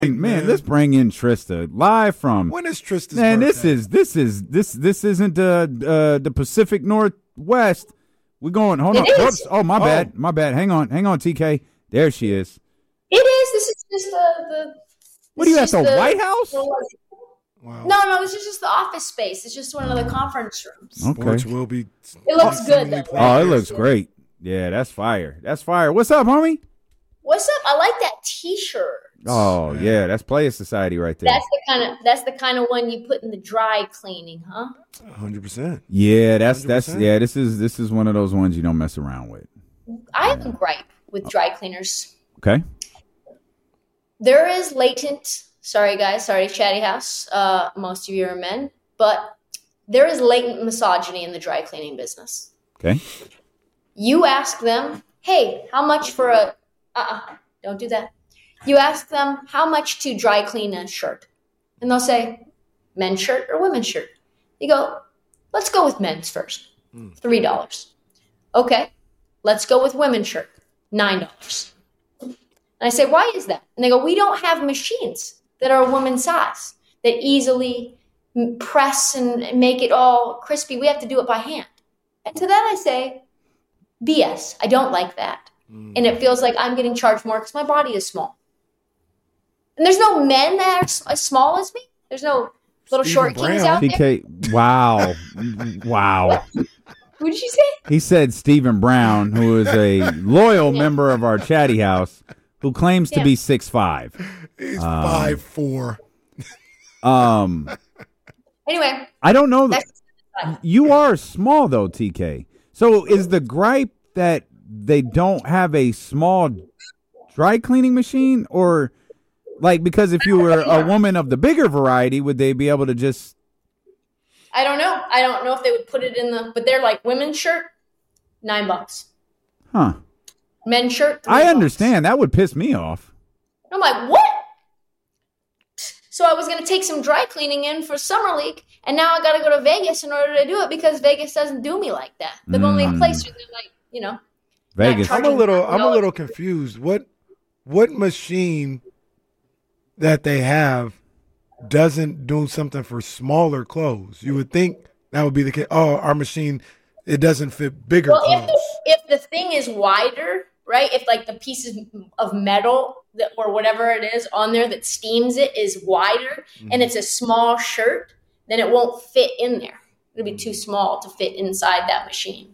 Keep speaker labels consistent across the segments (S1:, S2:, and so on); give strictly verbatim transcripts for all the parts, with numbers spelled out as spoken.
S1: Man, let's bring in Trista live from.
S2: When is Trista's
S1: Man,
S2: birthday?
S1: this is this is this this isn't uh, uh the Pacific Northwest. We're going. Hold
S3: It
S1: on.
S3: is.
S1: Whoops. Oh, my
S2: Oh.
S1: bad. My bad. Hang on. Hang on. T K. There she is.
S3: It is. This is just the the.
S1: What are you at
S3: this
S1: the
S3: is just
S1: White House?
S2: Wow.
S3: No, no, this is just the office space. It's just one of the conference rooms.
S1: Okay.
S2: Sports will be.
S3: It looks good, though.
S1: Oh, it looks great. Yeah, that's fire. That's fire. What's up, homie?
S3: What's up? I like that T-shirt.
S1: Oh yeah, that's Player Society right there.
S3: That's the kind of that's the kind of one you put in the dry cleaning, huh?
S2: Hundred percent.
S1: Yeah, that's that's
S2: one hundred percent.
S1: yeah. This is this is one of those ones you don't mess around with.
S3: I have a gripe with dry cleaners.
S1: Okay.
S3: There is latent. Sorry, guys. Sorry, Chatty House. Uh, most of you are men, but there is latent misogyny in the dry cleaning business.
S1: Okay.
S3: You ask them, "Hey, how much for a?" Uh-uh, don't do that. You ask them how much to dry clean a shirt, and they'll say, "Men's shirt or women's shirt?" You go, "Let's go with men's first. Three dollars." Okay, let's go with women's shirt. Nine dollars. And I say, "Why is that?" And they go, "We don't have machines that are a woman's size that easily m- press and make it all crispy. We have to do it by hand." And to that I say, B S. I don't like that. And it feels like I'm getting charged more because my body is small. And there's no men that are s- as small as me. There's no little
S2: Stephen
S3: short kings
S2: Brown.
S3: out
S1: T
S3: there.
S1: K. Wow. Wow.
S3: Who did you say?
S1: He said Stephen Brown, who is a loyal member of our Chatty House, who claims to
S3: Yeah.
S1: be six five.
S2: He's five four.
S1: Um,
S3: Anyway,
S1: I don't know. That
S3: that's
S1: you are small though, T K. So is the gripe that they don't have a small dry cleaning machine, or like because if you were a woman of the bigger variety, would they be able to just?
S3: I don't know. I don't know if they would put it in the, but they're like women's shirt, nine bucks.
S1: Huh.
S3: Men's shirt, three
S1: I
S3: bucks.
S1: understand. That would piss me off.
S3: I'm like, what? So I was going to take some dry cleaning in for Summer League, and now I got to go to Vegas in order to do it because Vegas doesn't do me like that. The only
S1: Mm.
S3: place where they're like, you know,
S1: Vegas.
S3: Not
S2: I'm a little. I'm a little confused. What what machine that they have doesn't do something for smaller clothes? You would think that would be the case. Oh, our machine, it doesn't fit bigger
S3: well, if
S2: clothes.
S3: the, if the thing is wider, right? If like the pieces of metal that, or whatever it is on there that steams it is wider, and it's a small shirt, then it won't fit in there. It'll be too small to fit inside that machine.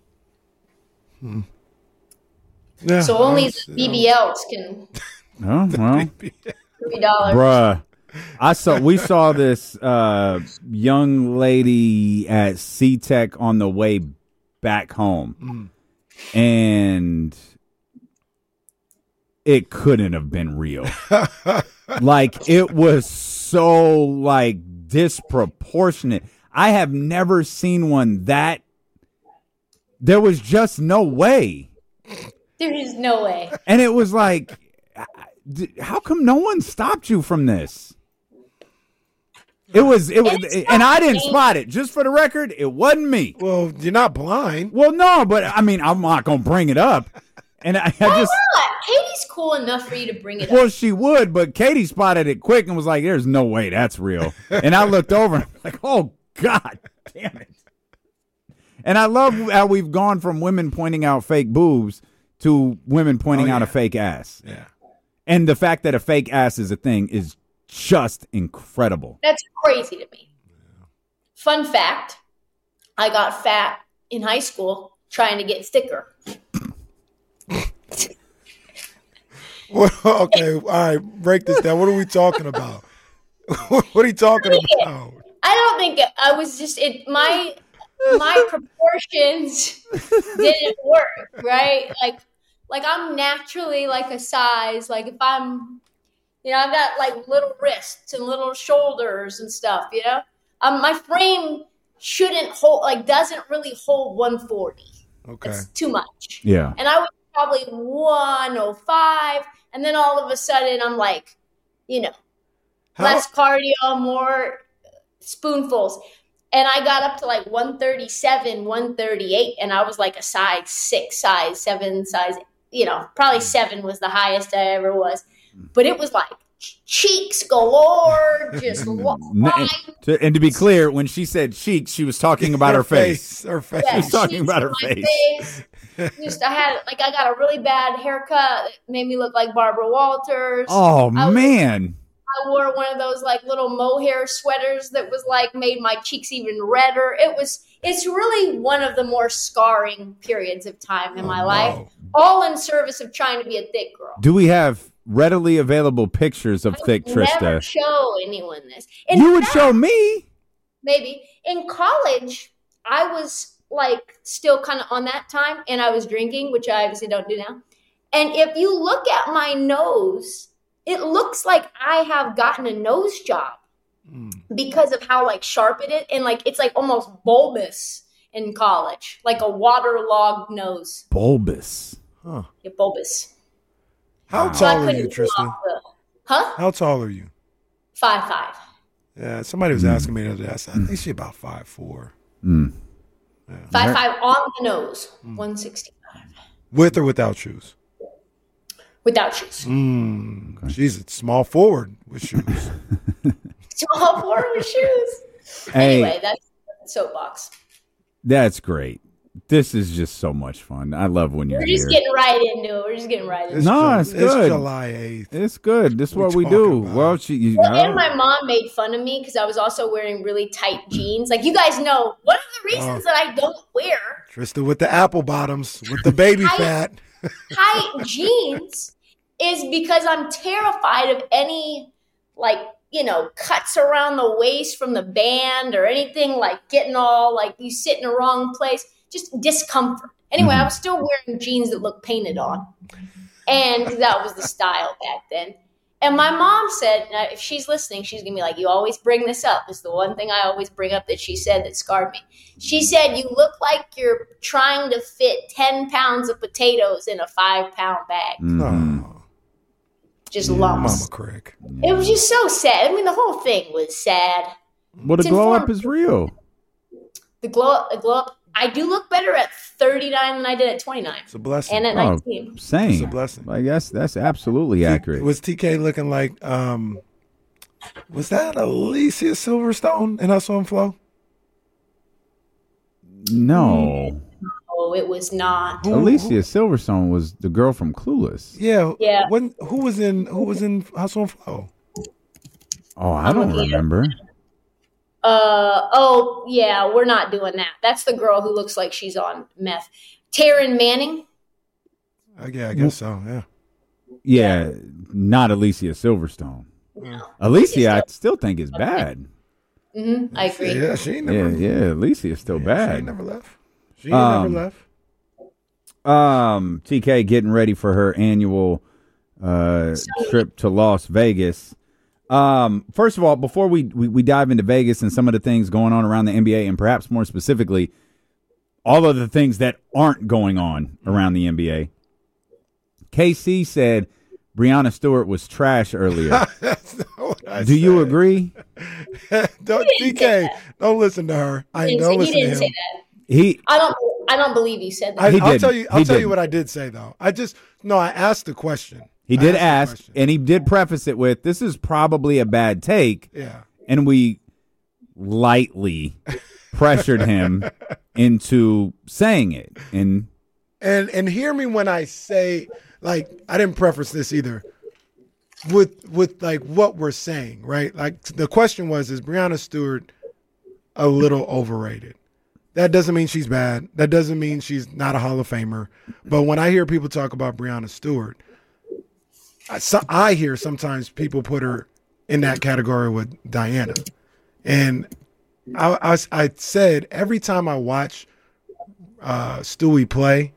S2: Yeah,
S3: So only
S2: that's-
S3: the B B Ls can
S1: Oh well.
S3: three dollars.
S1: Bruh. I saw we saw this uh, young lady at SeaTech on the way back home, and it couldn't have been real. Like it was so like disproportionate. I have never seen one that. There was just no way,
S3: There is no way.
S1: and it was like, how come no one stopped you from this? It was, it was,
S3: It's
S1: and I
S3: not
S1: didn't
S3: me.
S1: spot it. Just for the record, it wasn't me.
S2: Well, you're not blind.
S1: Well, no, but I mean, I'm not gonna bring it up, and I, I
S3: Why
S1: just,
S3: not? Katie's cool enough for you to bring it up.
S1: well, she would, but Katie spotted it quick and was like, "There's no way that's real." And I looked over, and I'm like, "Oh God, damn it!" And I love how we've gone from women pointing out fake boobs to women pointing
S2: Oh,
S1: out
S2: yeah.
S1: a fake ass,
S2: Yeah.
S1: and the fact that a fake ass is a thing is just incredible.
S3: That's crazy to me. Fun fact, I got fat in high school trying to get thicker.
S2: Well, okay. All right. Break this down. What are we talking about? What are you talking about?
S3: I don't think it, I was just it my my proportions didn't work, right? Like like I'm naturally like a size, like if I'm you know, I've got like little wrists and little shoulders and stuff, you know? Um my frame shouldn't hold like doesn't really hold one forty.
S2: Okay.
S3: It's too much.
S1: Yeah.
S3: And I was probably one oh five, and then all of a sudden I'm like, you know,
S2: How,
S3: less cardio, more spoonfuls. And I got up to like one thirty-seven, one thirty-eight, and I was like a size six, size seven, size, you know, probably seven was the highest I ever was. But it was like cheeks galore, just
S1: N- to- and to be clear, when she said cheeks, she was talking about her, her face.
S2: face. Her face.
S3: Yeah,
S1: she was talking about her face.
S3: face. Just I had like I got a really bad haircut that made me look like Barbara Walters.
S1: Oh
S3: I
S1: man.
S3: I wore one of those like little mohair sweaters that was like made my cheeks even redder. It was it's really one of the more scarring periods of time in
S2: oh,
S3: my
S2: no.
S3: life, all in service of trying to be a thick girl.
S1: Do we have readily available pictures of
S3: I
S1: thick
S3: would
S1: Trista?
S3: Never show anyone this. In
S1: You would
S3: fact,
S1: show me.
S3: maybe in college. I was like still kind of on that time, and I was drinking, which I obviously don't do now. And if you look at my nose, it looks like I have gotten a nose job mm. because of how like sharp it is, and like it's like almost bulbous in college, like a waterlogged nose.
S1: Bulbous,
S3: huh? Yeah, bulbous.
S2: How
S3: wow.
S2: tall
S3: so
S2: are you, Trista?
S3: The, huh?
S2: How tall are you?
S3: Five five.
S2: Yeah, somebody was mm. asking me the other day. I said, I think she's about five four.
S1: Mm.
S3: Yeah. Five five on the nose, mm. one sixty five.
S2: With or without shoes?
S3: Without shoes.
S2: Mm. Okay. She's a small forward with shoes.
S3: Small forward with shoes.
S1: Hey,
S3: anyway, that's soapbox.
S1: That's great. This is just so much fun. I love when you're
S3: We're just
S1: here.
S3: getting right into it. We're just getting right into it.
S1: No, it's good.
S2: It's July eighth.
S1: It's good. This is what we do. About. Well, she, you,
S3: well, and my mom made fun of me because I was also wearing really tight jeans. Like, you guys know, one of the reasons oh. that I don't wear
S2: Trista with the apple bottoms, with the baby
S3: tight,
S2: fat.
S3: tight jeans is because I'm terrified of any, like, you know, cuts around the waist from the band or anything like getting all, like, you sit in the wrong place. Just discomfort. Anyway, mm-hmm. I was still wearing jeans that looked painted on. And that was the style back then. And my mom said, now if she's listening, she's going to be like, you always bring this up. It's the one thing I always bring up that she said that scarred me. She said, you look like you're trying to fit ten pounds of potatoes in a five-pound bag.
S1: Mm-hmm.
S3: Just lumps.
S2: Mama Craig.
S3: It was just so sad. I mean, the whole thing was sad.
S1: Well, the glow up is real.
S3: The glow, the glow up. I do look better at thirty-nine than I did at twenty-nine.
S2: It's a blessing.
S3: And at
S1: oh,
S3: nineteen.
S1: Same.
S2: It's a blessing.
S1: I guess that's absolutely accurate.
S2: Was T K looking like, um, was that Alicia Silverstone in Hustle and Flow?
S1: No.
S3: No, it was not.
S1: Who, Alicia who? Silverstone was the girl from Clueless.
S2: Yeah.
S3: Yeah.
S2: When, who was in Who was in Hustle and Flow?
S1: Oh, I don't remember.
S3: Uh oh yeah, we're not doing that. That's the girl who looks like she's on meth. Taryn Manning.
S2: Uh, yeah, I guess so. Yeah.
S1: Yeah, not Alicia Silverstone.
S3: No.
S1: Alicia, I still think is bad.
S3: Mm-hmm, I agree.
S2: Yeah, she never.
S1: Yeah, yeah, Alicia is still
S2: yeah,
S1: bad.
S2: She never left. She
S1: um,
S2: never left.
S1: Um, T K getting ready for her annual uh, trip to Las Vegas. Um, first of all, before we, we, we dive into Vegas and some of the things going on around the N B A, and perhaps more specifically, all of the things that aren't going on around the N B A, K C said Breanna Stewart was trash earlier.
S2: That's not what I
S1: Do
S2: said.
S1: you agree?
S2: Don't T K, don't listen to her. I
S3: he
S2: don't
S3: say,
S2: listen
S3: he didn't
S2: to him.
S3: say that.
S1: He,
S3: I don't. I don't believe you said that.
S2: I,
S1: He
S2: I'll
S1: didn't.
S2: tell you. I'll
S1: He
S2: tell you
S1: didn't.
S2: what I did say though. I just no. I asked the question.
S1: he
S2: I
S1: did
S2: asked the
S1: ask,
S2: question.
S1: and he did preface it with, "This is probably a bad take,"
S2: Yeah.
S1: and we lightly pressured him into saying it. And
S2: And and hear me when I say, like, I didn't preface this either. With with like what we're saying, right? Like the question was, is Breanna Stewart a little overrated? That doesn't mean she's bad. That doesn't mean she's not a Hall of Famer. But when I hear people talk about Breanna Stewart, I, so, I hear sometimes people put her in that category with Diana. And I, I, I said every time I watch uh, Stewie play,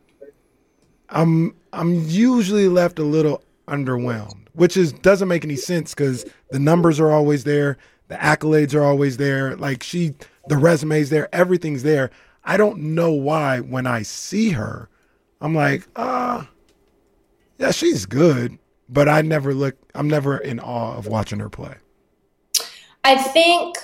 S2: I'm I'm usually left a little underwhelmed, which is doesn't make any sense because the numbers are always there, the accolades are always there, like she, the resume's there, everything's there. I don't know why when I see her, I'm like, ah, uh, yeah, she's good, but I never look, I'm never in awe of watching her play.
S3: I think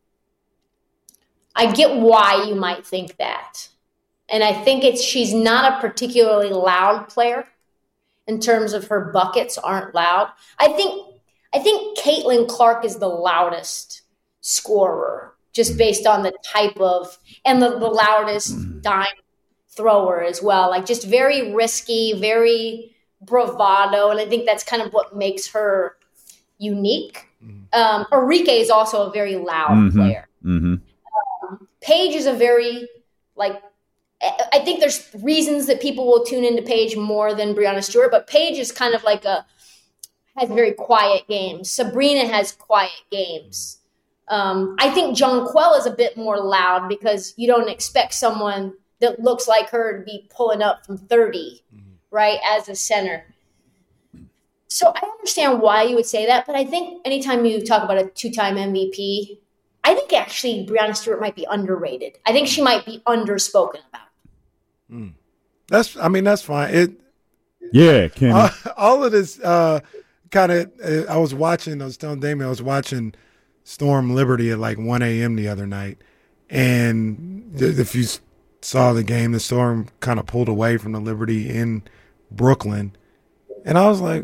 S3: I get why you might think that. And I think it's she's not a particularly loud player in terms of her buckets aren't loud. I think I think Caitlin Clark is the loudest scorer, just based on the type of and the, the loudest dime thrower as well. Like just very risky, very bravado, and I think that's kind of what makes her unique. Um, Arike is also a very loud
S1: Mm-hmm.
S3: player.
S1: Mm-hmm.
S3: Um, Paige is a very like. I I think there's reasons that people will tune into Paige more than Breanna Stewart, but Paige is kind of like a has very quiet games. Sabrina has quiet games. Um, I think Jonquel is a bit more loud because you don't expect someone that looks like her to be pulling up from thirty, mm-hmm. right, as a center. So I understand why you would say that, but I think anytime you talk about a two-time M V P, I think actually Breanna Stewart might be underrated. I think she might be underspoken about.
S2: Mm. That's, I mean, that's fine. It,
S1: Yeah, Kenny.
S2: all, all of this uh, kind of, uh, I was watching, I was telling Damien, I was watching Storm Liberty at like one a.m. the other night. And th- if you s- saw the game, the Storm kind of pulled away from the Liberty in Brooklyn. And I was like,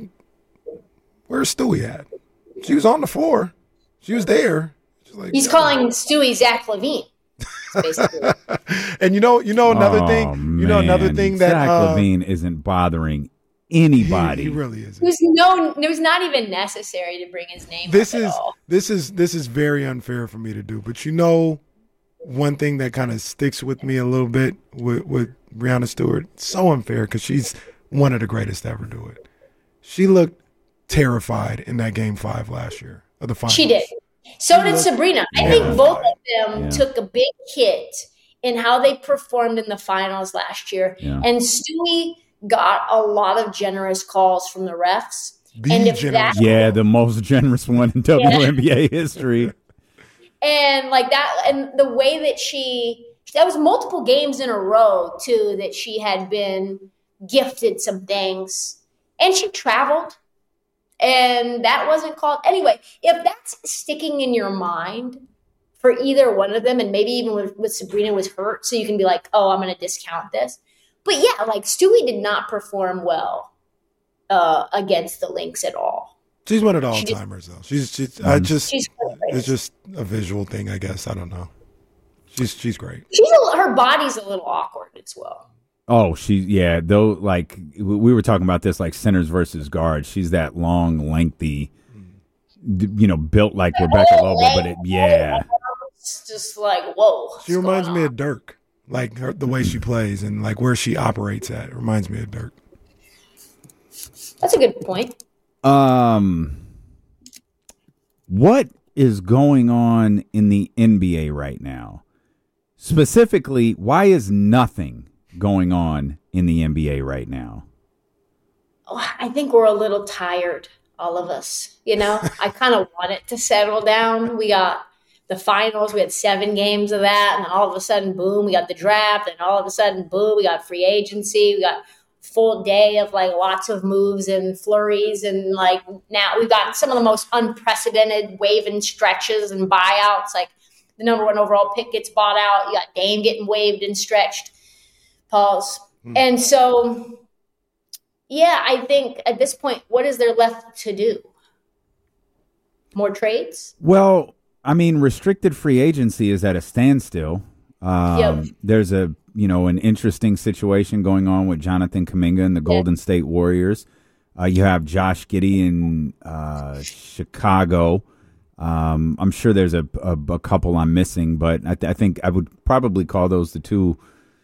S2: where's Stewie at? She was on the floor. She was there. She's like,
S3: He's
S2: yeah.
S3: calling Stewie Zach LaVine. Basically.
S2: And you know, you know another
S1: Oh,
S2: thing, you know another
S1: man.
S2: thing that
S1: Zach
S2: uh,
S1: LaVine isn't bothering
S2: he,
S1: anybody.
S2: he really is.
S3: It was no, it was not even necessary to bring his name.
S2: This
S3: up at
S2: is
S3: all.
S2: this is this is very unfair for me to do. But you know, one thing that kind of sticks with me a little bit with with Breanna Stewart, so unfair because she's one of the greatest to ever do it. She looked terrified in that game five last year of the finals.
S3: She did. So
S2: She
S3: did
S2: looked
S3: Sabrina. I
S1: Yeah.
S3: think both of them
S1: Yeah.
S3: took a big hit in how they performed in the finals last year.
S1: Yeah.
S3: And Stewie got a lot of generous calls from the refs.
S2: The
S3: and if
S2: generous
S3: that,
S1: Yeah, the most generous one in W N B A history.
S3: and like that, and the way that she, that was multiple games in a row too, that she had been gifted some things. And she traveled. And that wasn't called. Anyway, if that's sticking in your mind for either one of them, and maybe even with, with Sabrina was hurt, so you can be like, oh, I'm going to discount this. But yeah, like Stewie did not perform well uh, against the Lynx at all.
S2: She's one of the all
S3: She just-
S2: timers though. She's she's I just
S3: She's
S2: it's just a visual thing, I guess. I don't know. She's she's great.
S3: she's a, her body's a little awkward as well.
S1: Oh, she, yeah, though, like, we were talking about this, like, centers versus guards. She's that long, lengthy, d- you know, built like Rebecca Lobo, but it, yeah.
S3: It's just like, whoa. what's
S2: She reminds
S3: going
S2: me
S3: on?
S2: of Dirk, like her, the way she plays and like where she operates at. It reminds me of Dirk.
S3: That's a good point.
S1: Um, what is going on in the N B A right now? Specifically, why is nothing going on in the N B A right now?
S3: Oh, I think we're a little tired, all of us. You know, I kind of want it to settle down. We got the finals. We had seven games of that. And then all of a sudden, boom, we got the draft. And all of a sudden, boom, we got free agency. We got full day of like lots of moves and flurries. And like now we've got some of the most unprecedented wave and stretches and buyouts. Like the number one overall pick gets bought out. You got Dame getting waived and stretched. Pause. Mm. And so, yeah, I think at this point, what is there left to do? More trades?
S1: Well, I mean, restricted free agency is at a standstill. Um,
S3: Yep.
S1: There's a, you know, an interesting situation going on with Jonathan Kuminga and the Golden State Warriors. Uh, you have Josh Giddey in uh, Chicago. Um, I'm sure there's a, a, a couple I'm missing, but I, th- I think I would probably call those the two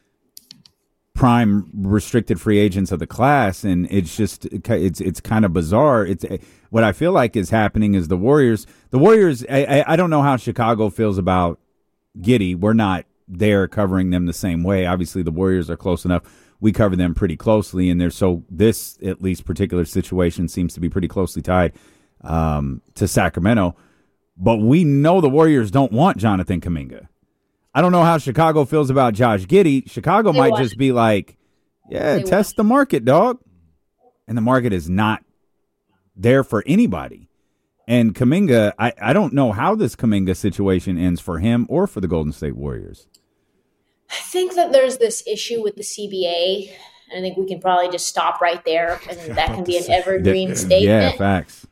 S1: prime restricted free agents of the class, and it's just it's it's kind of bizarre. It's what I feel like is happening is the Warriors. The Warriors. I, I, I don't know how Chicago feels about Giddey. We're not there covering them the same way. Obviously, the Warriors are close enough. We cover them pretty closely, and they're so this at least particular situation seems to be pretty closely tied um, to Sacramento. But we know the Warriors don't want Jonathan Kuminga. I don't know how Chicago feels about Josh Giddey. Chicago
S3: They
S1: might
S3: want
S1: just be like, yeah,
S3: They
S1: test the market, dog. And the market is not there for anybody. And Kuminga, I, I don't know how this Kuminga situation ends for him or for the Golden State Warriors.
S3: I think that there's this issue with the C B A. And I think we can probably just stop right there, and that can be an evergreen
S1: Yeah,
S3: statement.
S1: facts.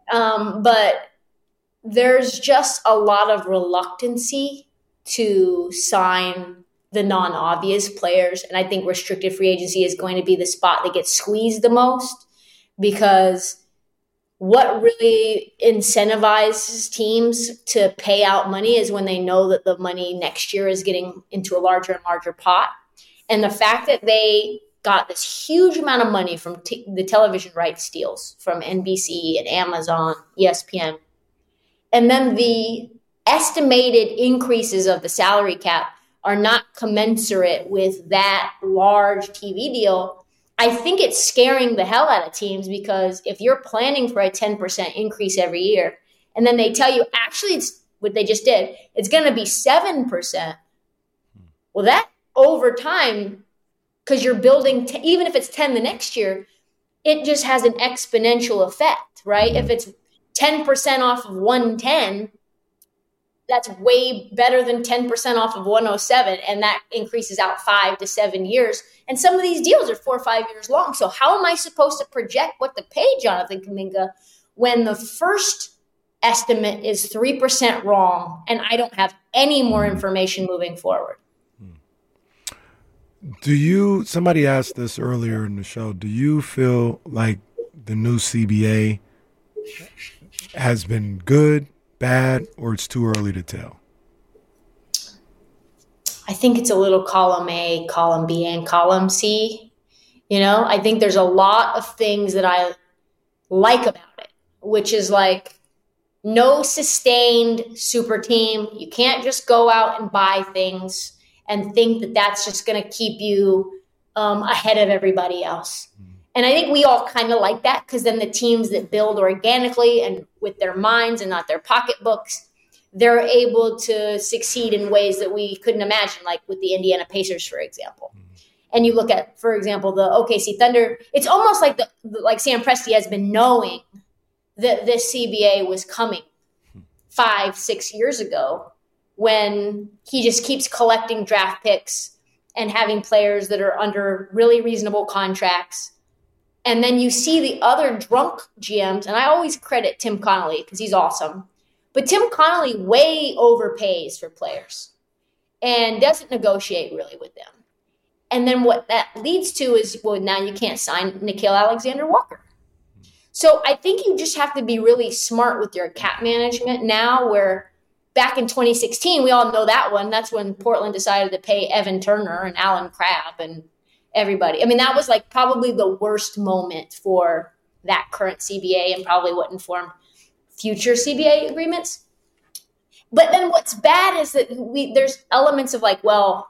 S3: Um, but there's just a lot of reluctancy to sign the non-obvious players. And I think restricted free agency is going to be the spot that gets squeezed the most, because what really incentivizes teams to pay out money is when they know that the money next year is getting into a larger and larger pot. And the fact that they got this huge amount of money from t- the television rights deals from N B C and Amazon, E S P N, and then the estimated increases of the salary cap are not commensurate with that large T V deal, I think it's scaring the hell out of teams, because if you're planning for a ten percent increase every year and then they tell you, actually, it's what they just did, it's going to be seven percent. Well, that over time, because you're building, t- even if it's ten the next year, it just has an exponential effect, right? If it's ten percent off of one ten, that's way better than ten percent off of one oh seven. And that increases out five to seven years. And some of these deals are four or five years long. So how am I supposed to project what to pay Jonathan Kuminga when the first estimate is three percent wrong and I don't have any more information moving forward?
S2: Do you, somebody asked this earlier in the show, do you feel like the new C B A has been good, bad, or it's too early to tell?
S3: I think it's a little column A, column B, and column C. You know, I think there's a lot of things that I like about it, which is like no sustained super team. You can't just go out and buy things and think that that's just going to keep you um, ahead of everybody else. And I think we all kind of like that, because then the teams that build organically and with their minds and not their pocketbooks, they're able to succeed in ways that we couldn't imagine, like with the Indiana Pacers, for example. And you look at, for example, the O K C Thunder, it's almost like the like Sam Presti has been knowing that this C B A was coming five, six years ago, when he just keeps collecting draft picks and having players that are under really reasonable contracts. And then you see the other drunk G Ms, and I always credit Tim Connolly because he's awesome. But Tim Connolly way overpays for players and doesn't negotiate really with them. And then what that leads to is, well, now you can't sign Nickeil Alexander-Walker. So I think you just have to be really smart with your cap management now, where back in twenty sixteen, we all know that one. That's when Portland decided to pay Evan Turner and Alan Crabb and everybody. I mean, that was like probably the worst moment for that current C B A and probably what informed future C B A agreements. But then what's bad is that we there's elements of like, well,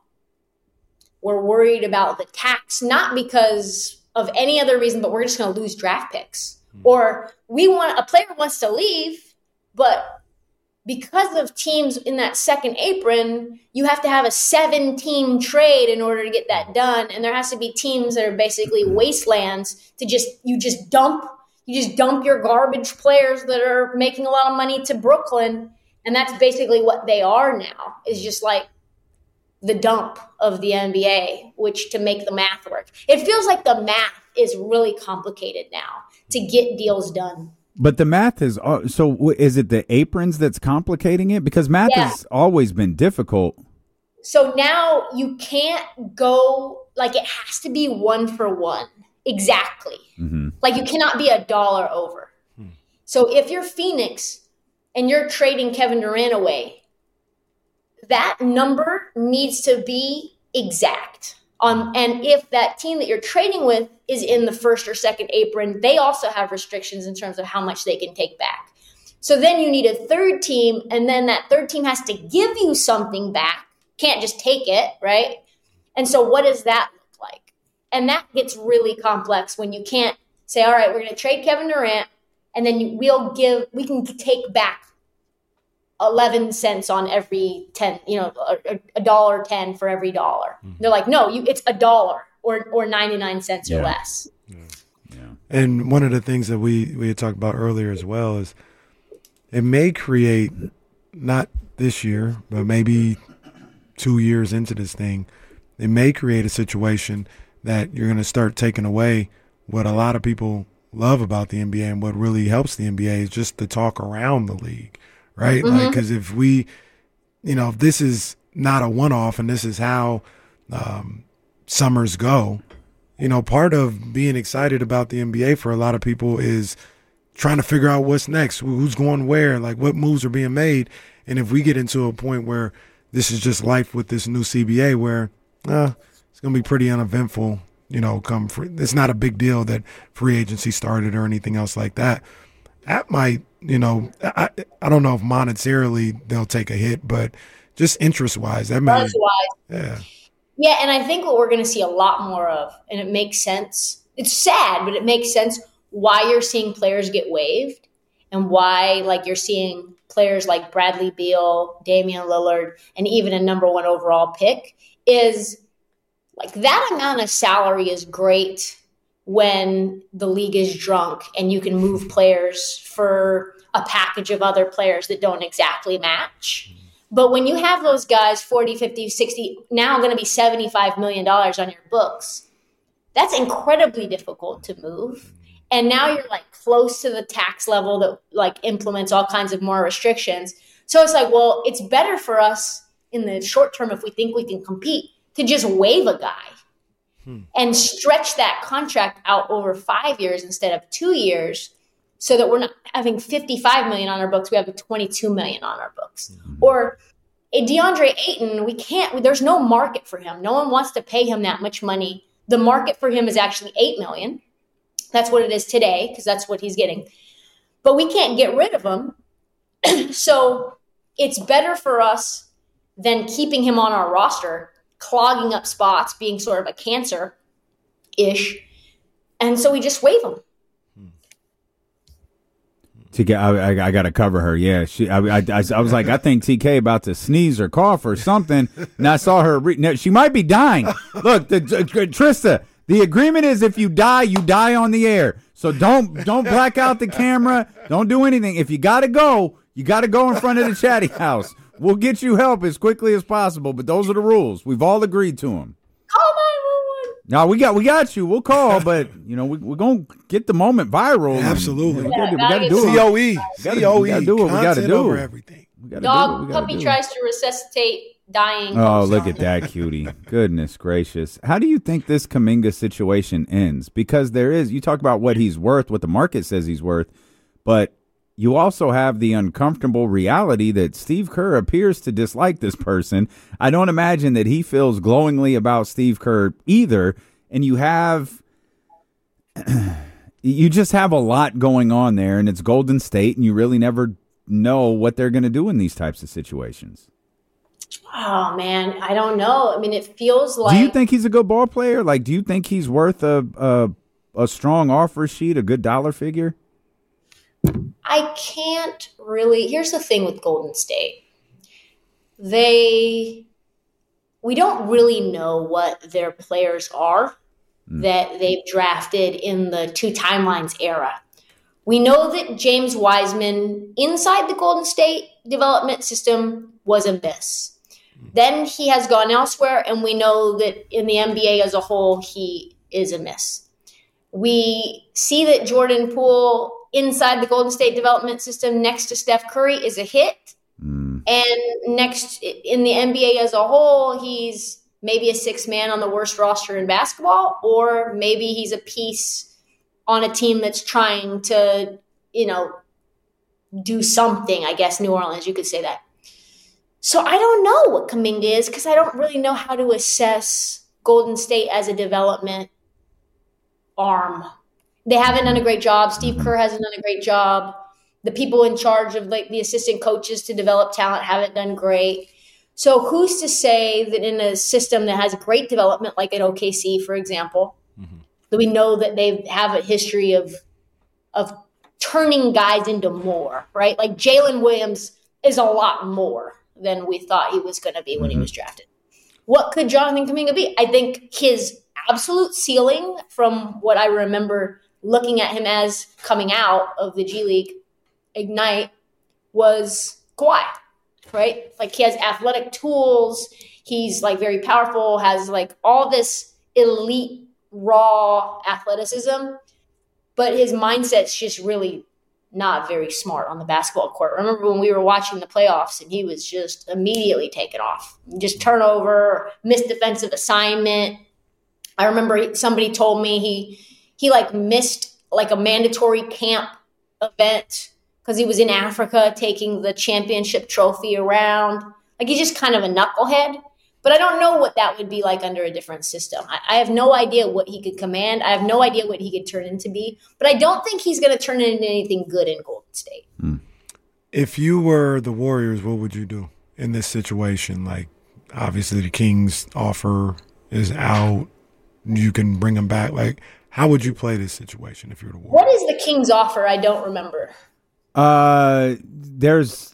S3: we're worried about the tax, not because of any other reason, but we're just going to lose draft picks. Mm-hmm. Or we want a player wants to leave, but because of teams in that second apron, you have to have a seven-team trade in order to get that done. And there has to be teams that are basically wastelands to just you just dump you just dump your garbage players that are making a lot of money to Brooklyn. And that's basically what they are now, is just like the dump of the N B A, which to make the math work. It feels like the math is really complicated now to get deals done.
S1: But the math is uh, so. Is it the aprons that's complicating it? Because math yeah. has always been difficult.
S3: So now you can't go like it has to be one for one exactly. Mm-hmm. Like you cannot be a dollar over. Hmm. So if you're Phoenix and you're trading Kevin Durant away, that number needs to be exact. Um, and if that team that you're trading with is in the first or second apron, they also have restrictions in terms of how much they can take back. So then you need a third team, and then that third team has to give you something back. Can't just take it, right? And so what does that look like? And that gets really complex when you can't say, all right, we're going to trade Kevin Durant, and then you, we'll give, we can take back eleven cents on every ten, you know, a, a dollar ten for every dollar. Mm-hmm. They're like, no, you, it's a dollar or, or ninety-nine cents yeah. or less.
S2: Yeah. Yeah. And one of the things that we, we had talked about earlier as well is it may create, not this year, but maybe two years into this thing, it may create a situation that you're going to start taking away what a lot of people love about the N B A and what really helps the N B A is just the talk around the league, right?
S3: Mm-hmm.
S2: Like, because if we, you know, if this is not a one-off and this is how um, summers go, you know, part of being excited about the N B A for a lot of people is trying to figure out what's next, who's going where, like what moves are being made. And if we get into a point where this is just life with this new C B A where uh, it's going to be pretty uneventful, you know, come free. It's not a big deal that free agency started or anything else like that. That might, you know, I I don't know if monetarily they'll take a hit, but just interest wise, that may, yeah.
S3: Yeah, and I think what we're going to see a lot more of, and it makes sense. It's sad, but it makes sense why you're seeing players get waived and why, like, you're seeing players like Bradley Beal, Damian Lillard, and even a number one overall pick is like that amount of salary is great when the league is drunk and you can move players for a package of other players that don't exactly match. But when you have those guys, forty, fifty, sixty, now going to be seventy-five million dollars on your books, that's incredibly difficult to move. And now you're like close to the tax level that like implements all kinds of more restrictions. So it's like, well, it's better for us in the short term if we think we can compete to just waive a guy hmm. and stretch that contract out over five years instead of two years so that we're not having fifty-five million on our books. We have twenty-two million on our books. Mm-hmm. Or a DeAndre Ayton, we can't, there's no market for him. No one wants to pay him that much money. The market for him is actually eight million. That's what it is today because that's what he's getting. But we can't get rid of him. So it's better for us than keeping him on our roster, clogging up spots, being sort of a cancer-ish. And so we just waive him.
S1: To get, I, I, I got to cover her. Yeah, she. I, I, I was like, I think T K about to sneeze or cough or something, and I saw her. Re- no, she might be dying. Look, the, uh, Trista. The agreement is if you die, you die on the air. So don't don't black out the camera. Don't do anything. If you got to go, you got to go in front of the chatty house. We'll get you help as quickly as possible, but those are the rules. We've all agreed to them.
S3: Call nine one one.
S1: No, we got we got you. We'll call, but you know we, we're going to get the moment viral.
S2: Yeah, absolutely.
S1: And, yeah, we
S3: yeah,
S1: got to do it.
S2: C O E.
S1: C O E. We got to do what we got to do.
S2: Over everything.
S3: Dog puppy tries to resuscitate dying.
S1: Oh, look at that cutie. Goodness gracious. How do you think this Kuminga situation ends? Because there is, you talk about what he's worth, what the market says he's worth, but you also have the uncomfortable reality that Steve Kerr appears to dislike this person. I don't imagine that he feels glowingly about Steve Kerr either. And you have, you just have a lot going on there, and it's Golden State, and you really never know what they're going to do in these types of situations.
S3: Oh, man, I don't know. I mean, it feels like...
S1: Do you think he's a good ball player? Like, do you think he's worth a a, a strong offer sheet, a good dollar figure?
S3: I can't really... Here's the thing with Golden State. They... We don't really know what their players are mm. that they've drafted in the two timelines era. We know that James Wiseman, inside the Golden State development system, was a miss. Then he has gone elsewhere, and we know that in the N B A as a whole, he is a miss. We see that Jordan Poole, inside the Golden State development system, next to Steph Curry, is a hit. Mm. And next in the N B A as a whole, he's maybe a sixth man on the worst roster in basketball, or maybe he's a piece on a team that's trying to, you know, do something, I guess, New Orleans, you could say that. So I don't know what Kuminga is because I don't really know how to assess Golden State as a development arm. They haven't done a great job. Steve Kerr hasn't done a great job. The people in charge of like the assistant coaches to develop talent haven't done great. So who's to say that in a system that has great development, like at O K C, for example, mm-hmm. that we know that they have a history of of turning guys into more, right? Like Jalen Williams is a lot more than we thought he was going to be when he was drafted. What could Jonathan Kuminga be? I think his absolute ceiling, from what I remember looking at him as coming out of the G League Ignite, was Kawhi, right? Like he has athletic tools. He's like very powerful, has like all this elite raw athleticism. but his mindset's just really not very smart on the basketball court. Remember when we were watching the playoffs and he was just immediately taken off, just turnover, missed defensive assignment. I remember somebody told me he he like missed like a mandatory camp event because he was in Africa taking the championship trophy around. Like he's just kind of a knucklehead. But I don't know what that would be like under a different system. I, I have no idea what he could command. I have no idea what he could turn into be. But I don't think he's going to turn into anything good in Golden State.
S1: Hmm.
S2: If you were the Warriors, what would you do in this situation? Like, obviously the Kings offer is out. You can bring them back. Like, how would you play this situation if you're the Warriors?
S3: What is the Kings offer? I don't remember.
S1: Uh, there's...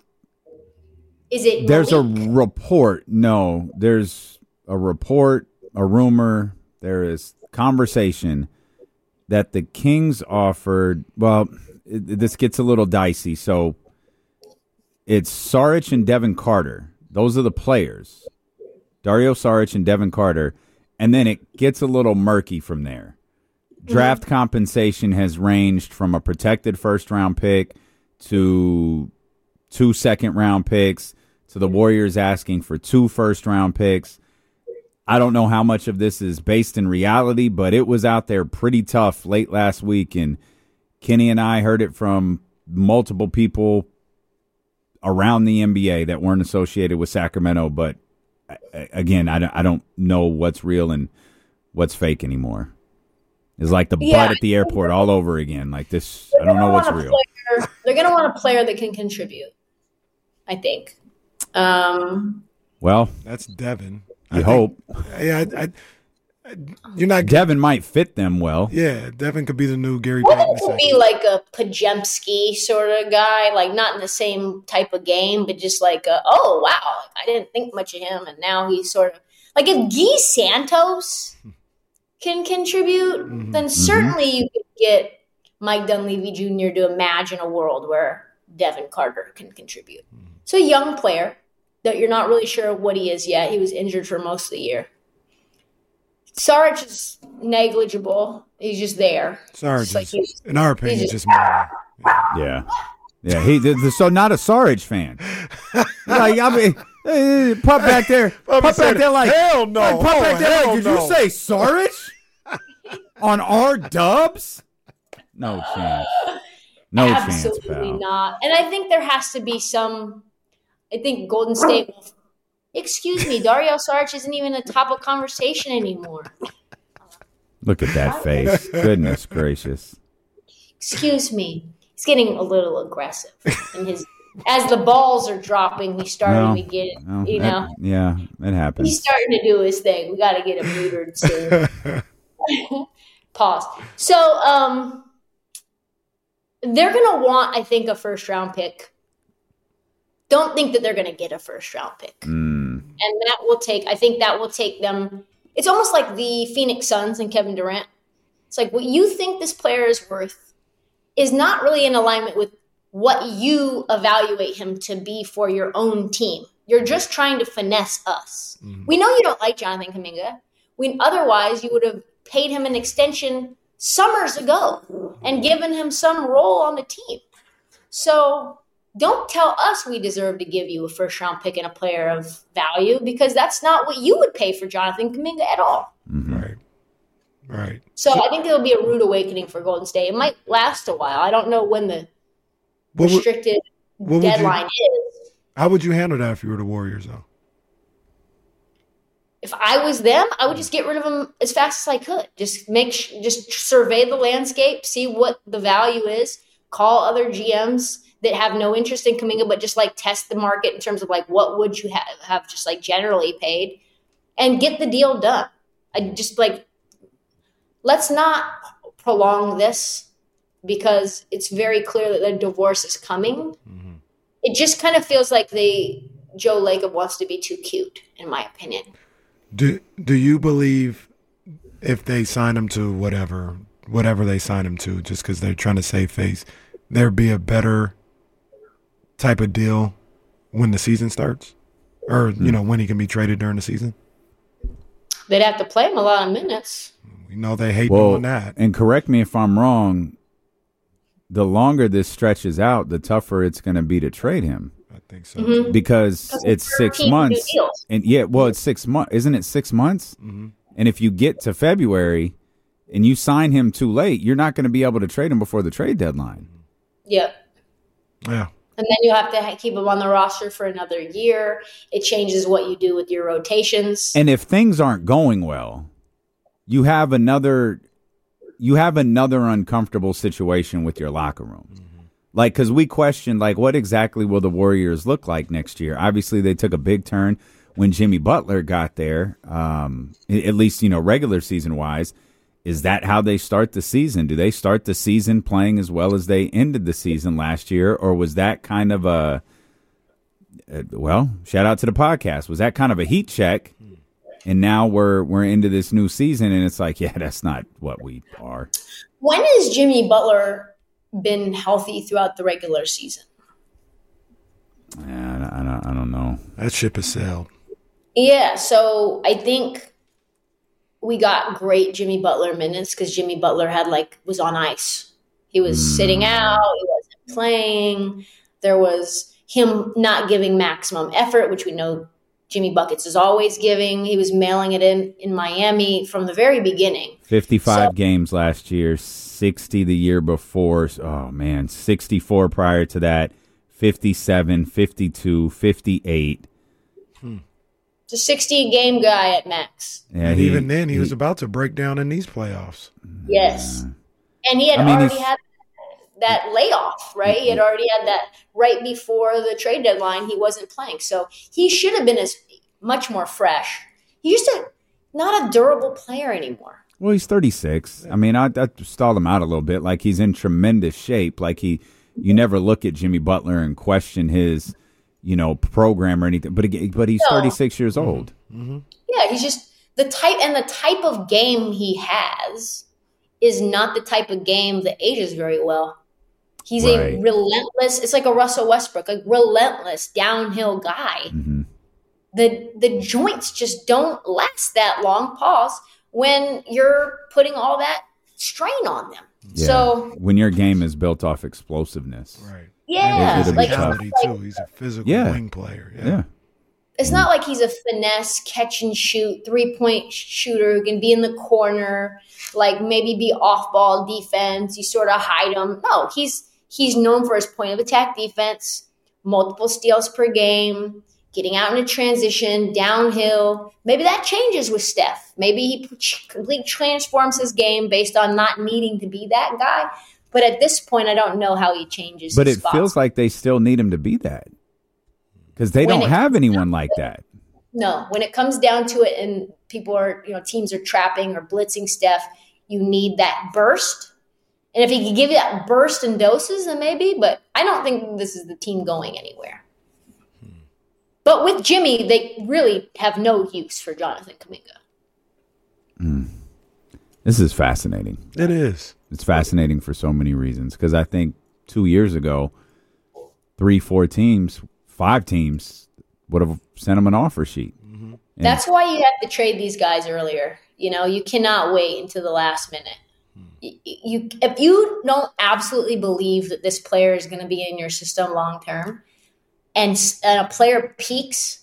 S3: Is it
S1: There's
S3: Malik?
S1: a report. No, there's a report, a rumor. There is conversation that the Kings offered. Well, it, this gets a little dicey. So it's Saric and Devin Carter. Those are the players. Dario Saric and Devin Carter. And then it gets a little murky from there. Draft mm-hmm. compensation has ranged from a protected first-round pick to two second-round picks, to the Warriors asking for two first-round picks. I don't know how much of this is based in reality, but it was out there pretty tough late last week, and Kenny and I heard it from multiple people around the N B A that weren't associated with Sacramento. But, again, I don't, I don't know what's real and what's fake anymore. It's like the
S3: yeah.
S1: butt at the airport all over again. Like this, I don't know what's real.
S3: Player, they're going to want a player that can contribute, I think. Um,
S1: well,
S2: that's Devin.
S1: You I hope.
S2: Think, yeah, I, I, I, you're not.
S1: Devin might fit them well.
S2: Yeah, Devin could be the new Gary
S3: Devin
S2: Payton.
S3: could be like a Pajemski sort of guy, like not in the same type of game, but just like, a, oh wow, I didn't think much of him, and now he's sort of like if Guy Santos can contribute, mm-hmm. then certainly mm-hmm. you could get Mike Dunleavy Junior to imagine a world where Devin Carter can contribute. Mm-hmm. So a young player that you're not really sure what he is yet. He was injured for most of the year. Saric is negligible. He's just there.
S2: Saric,
S3: like
S2: is, in our opinion, just, just money.
S1: Yeah. Yeah. He so not a Saric fan. Like, I mean, hey, pop back there. Pop back there like,
S2: hell no.
S1: Like, pop
S2: oh,
S1: back there like, did
S2: no.
S1: you say Saric? On our dubs? No chance. No
S3: Absolutely
S1: chance, pal.
S3: not. And I think there has to be some – I think Golden State will – excuse me, Dario Saric isn't even a top of conversation anymore.
S1: Look at that face. Goodness gracious.
S3: Excuse me. He's getting a little aggressive. And his as the balls are dropping, he's starting
S1: no,
S3: to get,
S1: no,
S3: you
S1: that,
S3: know.
S1: Yeah, it happens.
S3: He's starting to do his thing. We got to get him neutered soon. Pause. So, um, they're going to want, I think, a first-round pick. Don't think that they're going to get a first-round pick.
S1: Mm.
S3: And that will take, I think that will take them, it's almost like the Phoenix Suns and Kevin Durant. It's like what you think this player is worth is not really in alignment with what you evaluate him to be for your own team. You're just trying to finesse us. Mm. We know you don't like Jonathan Kuminga. We, otherwise, you would have paid him an extension summers ago and given him some role on the team. So don't tell us we deserve to give you a first-round pick and a player of value because that's not what you would pay for Jonathan Kuminga at all.
S2: Mm-hmm. Right. Right.
S3: So I think it'll be a rude awakening for Golden State. It might last a while. I don't know when the
S2: what
S3: restricted
S2: would,
S3: deadline
S2: you,
S3: is.
S2: How would you handle that if you were the Warriors, though?
S3: If I was them, I would just get rid of them as fast as I could. Just make, just survey the landscape, see what the value is, call other G Ms that have no interest in Kuminga, but just like test the market in terms of like what would you have, have just like generally paid, and get the deal done. I just like let's not prolong this because it's very clear that the divorce is coming. Mm-hmm. It just kind of feels like the Joe Lacob wants to be too cute, in my opinion.
S2: Do Do you believe if they sign him to whatever, whatever they sign him to, just because they're trying to save face, there'd be a better type of deal when the season starts, or mm-hmm. you know when he can be traded during the season?
S3: They'd have to play him a lot of minutes.
S2: We know they hate
S1: well,
S2: doing that.
S1: And correct me if I'm wrong. the longer this stretches out, the tougher it's going to be to trade him.
S2: I think so.
S3: Mm-hmm.
S1: Because it's six months. And yeah, well, it's six months. Isn't it six months?
S2: Mm-hmm.
S1: And if you get to February and you sign him too late, you're not going to be able to trade him before the trade deadline.
S3: Yep.
S2: Yeah.
S3: And then you have to ha- keep him on the roster for another year. It changes what you do with your rotations.
S1: And if things aren't going well, you have another you have another uncomfortable situation with your locker room. Mm-hmm. Like, because we questioned, like, what exactly will the Warriors look like next year? Obviously, they took a big turn when Jimmy Butler got there, um, at least, you know, regular season-wise. Is that how they start the season? Do they start the season playing as well as they ended the season last year? Or was that kind of a, uh, well, shout out to the podcast. Was that kind of a heat check? And now we're we're into this new season, and it's like, yeah, that's not what we are.
S3: When has Jimmy Butler been healthy throughout the regular season?
S1: Yeah, I don't, I don't know.
S2: That ship has sailed.
S3: Yeah, so I think we got great Jimmy Butler minutes because Jimmy Butler had like was on ice. He was mm. sitting out. He wasn't playing. There was him not giving maximum effort, which we know Jimmy Buckets is always giving. He was mailing it in in Miami from the very beginning.
S1: fifty-five so, games last year, sixty the year before. Oh, man, sixty-four prior to that, fifty-seven, fifty-two, fifty-eight.
S3: Hmm. It's a sixty-game guy at max.
S2: Yeah, and he, even then, he, he was about to break down in these playoffs.
S3: Yes. And he had I mean, already had that layoff, right? He had already had that right before the trade deadline. He wasn't playing. So he should have been as much more fresh. He's just a, not a durable player anymore.
S1: Well, he's thirty-six. I mean, I, I stalled him out a little bit. Like, he's in tremendous shape. Like, he, you never look at Jimmy Butler and question his, you know, program or anything. But, but he's no. thirty-six years old.
S2: Mm-hmm.
S3: Yeah, he's just the type, and the type of game he has is not the type of game that ages very well. He's right. a relentless, it's like a Russell Westbrook, a relentless downhill guy.
S1: Mm-hmm.
S3: The the joints just don't last that long, pause, when you're putting all that strain on them.
S1: Yeah.
S3: So
S1: when your game is built off explosivness.
S2: Right.
S3: Yeah.
S2: He's
S3: like,
S2: like, too. He's a physical
S1: yeah.
S2: wing player. Yeah.
S1: yeah.
S3: It's not like he's a finesse, catch and shoot, three-point shooter who can be in the corner, like maybe be off-ball defense. You sort of hide him. No, he's He's known for his point of attack defense, multiple steals per game, getting out in a transition, downhill. Maybe that changes with Steph. Maybe he completely transforms his game based on not needing to be that guy. But at this point, I don't know how he changes
S1: But
S3: his
S1: it
S3: spot.
S1: feels like they still need him to be that because they when don't have anyone like that.
S3: No, when it comes down to it and people are, you know, teams are trapping or blitzing Steph, you need that burst. And if he could give you that burst in doses, then maybe. But I don't think this is the team going anywhere. Hmm. But with Jimmy, they really have no use for Jonathan Kuminga.
S1: Mm. This is fascinating.
S2: It is.
S1: It's fascinating for so many reasons. Because I think two years ago, three, four teams, five teams would have sent him an offer sheet.
S2: Mm-hmm.
S3: That's why you have to trade these guys earlier. You know, you cannot wait until the last minute. You, if you don't absolutely believe that this player is going to be in your system long term, and, and a player peaks,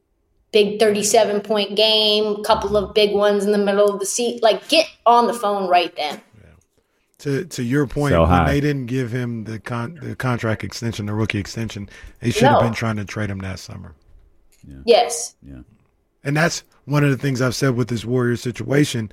S3: big thirty-seven point game, couple of big ones in the middle of the seat, like get on the phone right then.
S2: Yeah. To to your point,
S1: so
S2: when they didn't give him the con, the contract extension, the rookie extension, they should
S3: no.
S2: have been trying to trade him that summer.
S1: Yeah.
S3: Yes.
S1: Yeah.
S2: And that's one of the things I've said with this Warriors situation.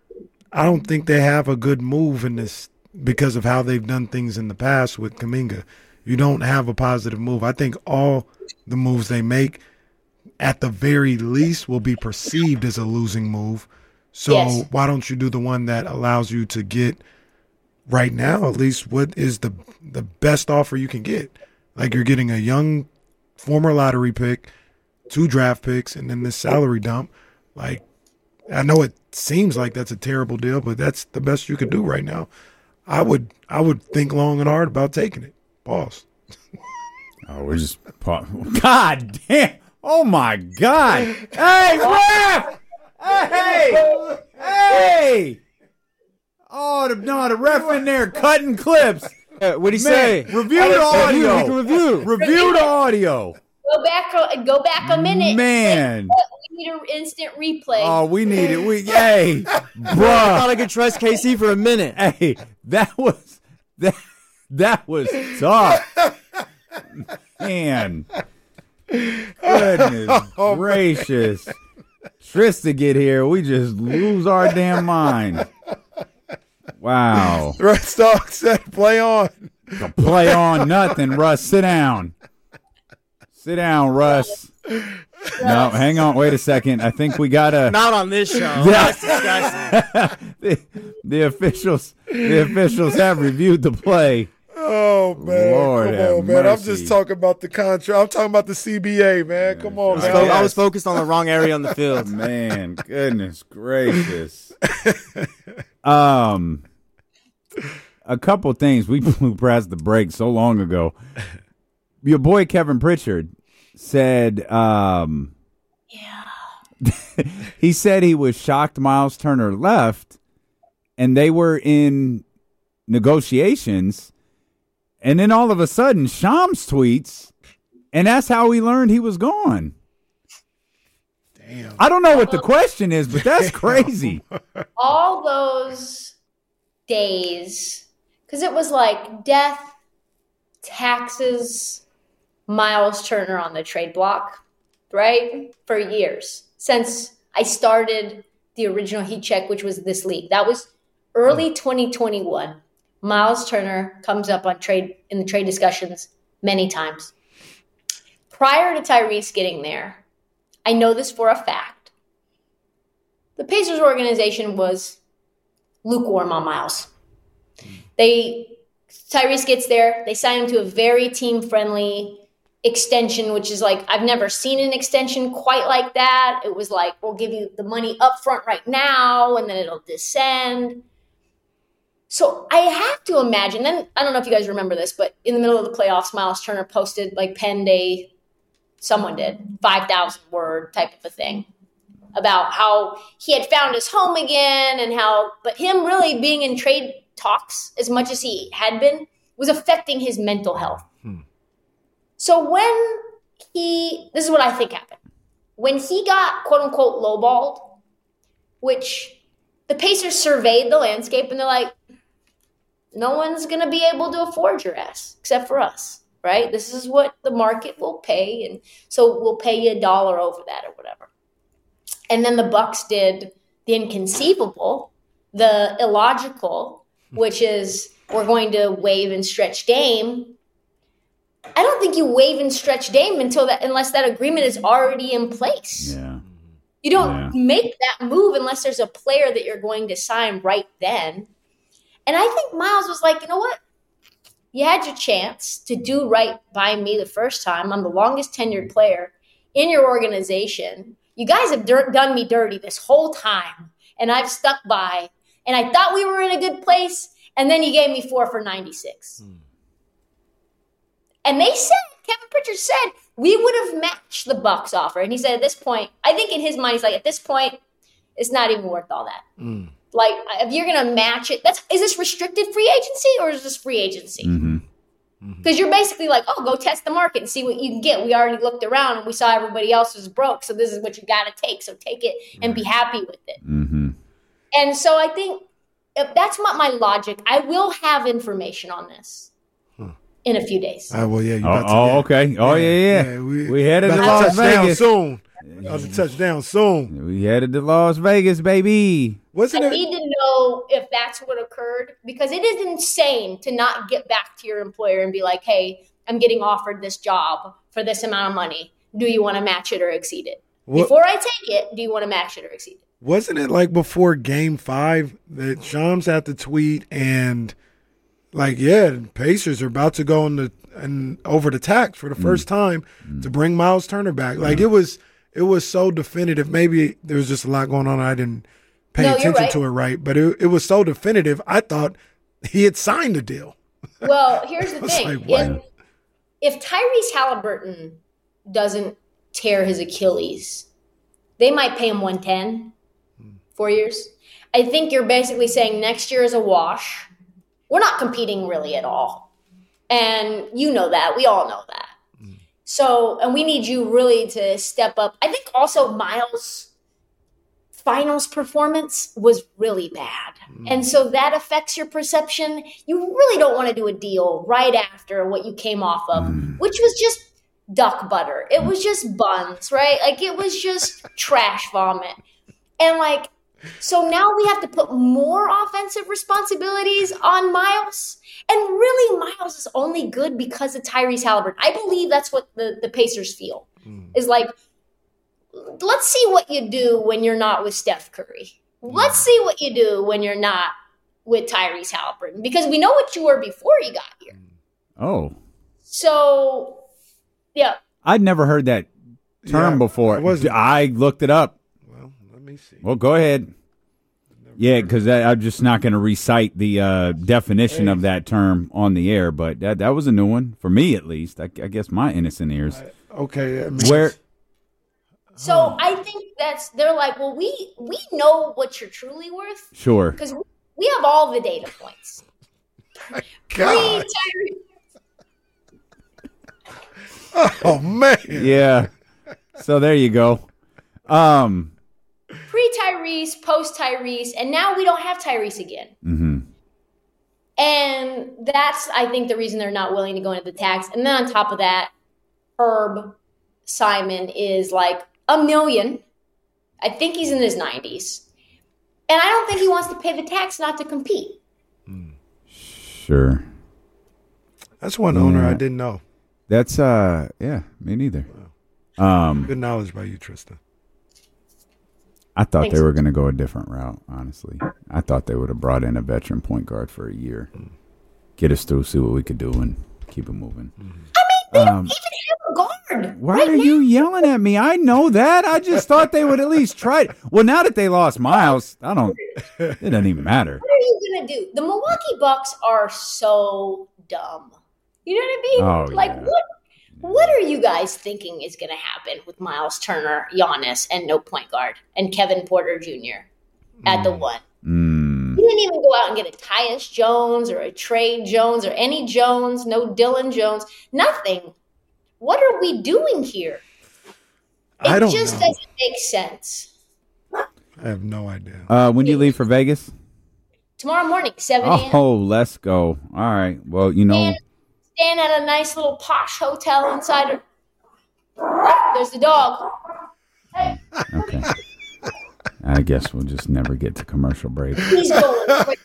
S2: I don't think they have a good move in this because of how they've done things in the past with Kuminga. You don't have a positive move. I think all the moves they make, at the very least, will be perceived as a losing move. So
S3: yes.
S2: why don't you do the one that allows you to get, right now, at least, what is the the best offer you can get? Like, you're getting a young former lottery pick, two draft picks, and then this salary dump. Like, I know it seems like that's a terrible deal, but that's the best you could do right now. I would I would think long and hard about taking it. Pause.
S1: Oh, we're just pa- God damn! Oh my God! Hey, ref! Hey, hey! Oh, the, no, the ref in there cutting clips.
S4: Yeah, what'd he
S1: Man,
S4: say?
S1: review the audio.
S4: We can review.
S1: Review the audio.
S3: Go back, a- go back a minute.
S1: Man.
S3: We need an instant replay.
S1: Oh, we need it. We hey,
S4: I thought
S1: bruh.
S4: I could trust K C for a minute.
S1: Hey, that was that that was tough. Man. Goodness gracious. Tris to get here, we just lose our damn mind. Wow.
S2: Russ Dog said, "Play on."
S1: Play on nothing, Russ. Sit down. Sit down, Russ. No, hang on. Wait a second. I think we gotta.
S4: Not on this show.
S1: Yeah.
S4: That's disgusting.
S1: the, the officials, the officials have reviewed the play.
S2: Oh man,
S1: Lord
S2: come
S1: have
S2: on, man! I'm
S1: mercy.
S2: just talking about the contract. I'm talking about the C B A, man. Come on,
S4: I was,
S2: man.
S4: fo- I was focused on the wrong area on the field.
S1: Man, goodness gracious. Um, a couple things we blew past the break so long ago. Your boy Kevin Pritchard said, um,
S3: yeah.
S1: he said he was shocked Miles Turner left, and they were in negotiations, and then all of a sudden, Shams tweets, and that's how we learned he was gone.
S2: Damn.
S1: I don't know what the question is, but that's crazy.
S3: All those days, because it was like death, taxes, Miles Turner on the trade block, right? For years since I started the original Heat Check, which was this league. That was early twenty twenty-one. Miles Turner comes up on trade in the trade discussions many times. Prior to Tyrese getting there, I know this for a fact. The Pacers organization was lukewarm on Miles. They Tyrese gets there, they sign him to a very team-friendly extension, which is like, I've never seen an extension quite like that. It was like, we'll give you the money up front right now, and then it'll descend. So I have to imagine, then I don't know if you guys remember this, but in the middle of the playoffs, Miles Turner posted, like, penned a, someone did, five thousand word type of a thing about how he had found his home again and how, but him really being in trade talks as much as he had been was affecting his mental health. Hmm. So when he, this is what I think happened. When he got quote unquote lowballed, which the Pacers surveyed the landscape and they're like, no one's going to be able to afford your ass except for us, right? This is what the market will pay. And so we'll pay you a dollar over that or whatever. And then the Bucks did the inconceivable, the illogical, which is we're going to waive and stretch Dame. I don't think you waive and stretch Dame until that, unless that agreement is already in place.
S1: Yeah.
S3: You don't
S1: Yeah.
S3: make that move unless there's a player that you're going to sign right then. And I think Miles was like, you know what? You had your chance to do right by me the first time. I'm the longest tenured player in your organization. You guys have dirt, done me dirty this whole time, and I've stuck by. And I thought we were in a good place, and then you gave me four for ninety-six. Mm. And they said, Kevin Pritchard said, we would have matched the Bucks offer. And he said, at this point, I think in his mind, he's like, at this point, it's not even worth all that. Mm. Like, if you're going to match it, that's is this restricted free agency or is this free agency? Because mm-hmm. mm-hmm. you're basically like, oh, go test the market and see what you can get. We already looked around and we saw everybody else was broke, so this is what you got to take. So take it and be happy with it. Mm-hmm. And so I think if that's not my logic. I will have information on this huh. in a few days.
S2: Uh, well, yeah. You
S1: oh,
S2: about to,
S1: oh
S2: yeah.
S1: okay. Oh, yeah, yeah. yeah
S2: we,
S1: we headed to
S2: Las
S1: Las Vegas.
S2: Soon. About to touch down soon.
S1: We headed to Las Vegas, baby.
S2: Wasn't
S3: I
S2: it?
S3: need to know if that's what occurred, because it is insane to not get back to your employer and be like, hey, I'm getting offered this job for this amount of money. Do you want to match it or exceed it? What? Before I take it, do you want to match it or exceed it?
S2: Wasn't it like before game five that Shams had to tweet and like, yeah, Pacers are about to go in the, and over the tax for the mm. first time mm. to bring Miles Turner back. Like yeah. it was it was so definitive. Maybe there was just a lot going on. I didn't pay
S3: no,
S2: attention
S3: right.
S2: to it right, but it, it was so definitive. I thought he had signed the deal.
S3: Well, here's the thing.
S2: Like,
S3: if, if Tyrese Halliburton doesn't tear his Achilles, they might pay him one ten. Four years. I think you're basically saying next year is a wash. We're not competing really at all. And you know that. We all know that. Mm. So, and we need you really to step up. I think also Miles' finals performance was really bad. Mm. And so that affects your perception. You really don't want to do a deal right after what you came off of, mm. which was just duck butter. It was just buns, right? Like it was just trash vomit. And like, so now we have to put more offensive responsibilities on Miles. And really, Miles is only good because of Tyrese Halliburton. I believe that's what the, the Pacers feel. Mm. Is like, let's see what you do when you're not with Steph Curry. Mm. Let's see what you do when you're not with Tyrese Halliburton. Because we know what you were before you got here.
S1: Oh.
S3: So, yeah.
S1: I'd never heard that term
S2: yeah,
S1: before.
S2: I,
S1: I looked it up.
S2: Well, let me see.
S1: Well, go ahead. Yeah, because I'm just not going to recite the uh, definition hey. of that term on the air, but that that was a new one for me, at least. I, I guess my innocent ears.
S2: I, okay, I mean,
S1: where?
S3: So oh. I think that's they're like, well, we we know what you're truly worth.
S1: Sure,
S3: because we have all the data points.
S2: God. Oh man.
S1: Yeah. So there you go. Um.
S3: Pre-Tyrese, post-Tyrese, and now we don't have Tyrese again.
S1: Mm-hmm.
S3: And that's, I think, the reason they're not willing to go into the tax. And then on top of that, Herb Simon is like a million. I think he's in his nineties. And I don't think he wants to pay the tax not to compete.
S1: Sure.
S2: That's one yeah. owner I didn't know.
S1: That's, uh, yeah, me neither. Wow. Um,
S2: Good knowledge by you, Tristan.
S1: I thought
S3: Thanks.
S1: they were going to go a different route, honestly. I thought they would have brought in a veteran point guard for a year. Mm. Get us through, see what we could do, and keep it moving.
S3: Mm. I mean, they
S1: um,
S3: don't even have a guard.
S1: Why
S3: right
S1: are
S3: now.
S1: you yelling at me? I know that. I just thought they would at least try it. Well, now that they lost Miles, I don't – it doesn't even matter.
S3: What are you going to do? The Milwaukee Bucks are so dumb. You know what I mean?
S1: Oh,
S3: like,
S1: yeah.
S3: what? What are you guys thinking is going to happen with Miles Turner, Giannis, and no point guard, and Kevin Porter Junior at mm. the one?
S1: Mm.
S3: You didn't even go out and get a Tyus Jones or a Trey Jones or any Jones, no Dylan Jones, nothing. What are we doing here? It
S2: I don't
S3: just
S2: know.
S3: doesn't make sense.
S2: I have no idea.
S1: Uh, when do you leave for Vegas?
S3: Tomorrow morning, seven a.m.
S1: Oh, let's go. All right. Well, you know.
S3: And staying at a nice little posh hotel inside of. Oh, there's the dog. Hey.
S1: Okay. I guess we'll just never get to commercial break.
S3: He's going quick.